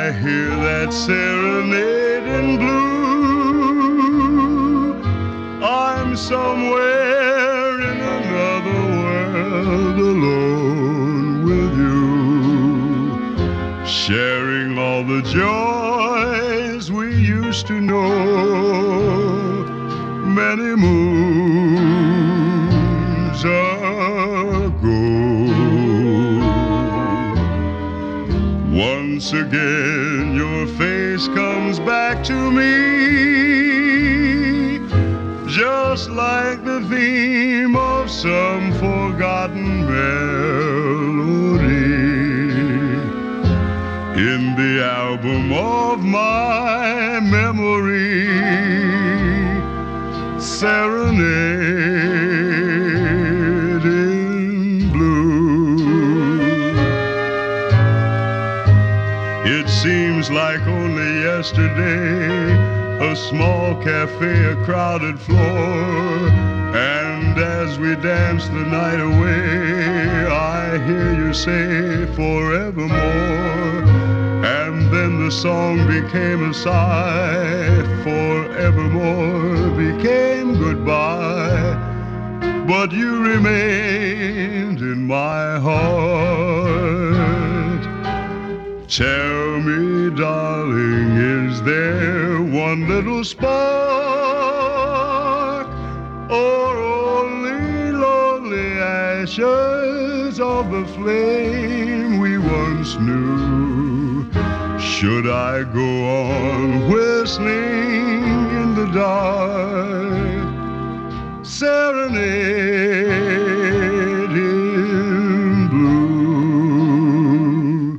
I hear that serenade in blue. I'm somewhere in another world alone with you, sharing all the joys we used to know many moons ago. Once again your face comes back to me, just like the theme of some forgotten melody in the album of my memory. Serenade in blue. It seems like only yesterday, a small cafe, a crowded floor, and as we dance the night away, I hear you say forevermore. And then the song became a sigh, forevermore became goodbye, but you remained in my heart. Tell me, darling, is there one little spark, or only lonely ashes of the flame we once knew? Should I go on whistling in the dark? Serenade in blue.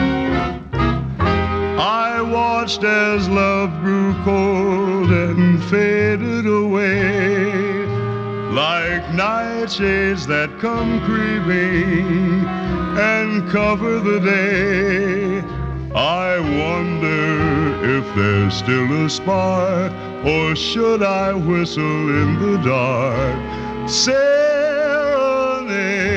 I watched as love grew cold and faded away, like nightshades that come creeping and cover the day. I wonder if there's still a spark, or should I whistle in the dark? Serenade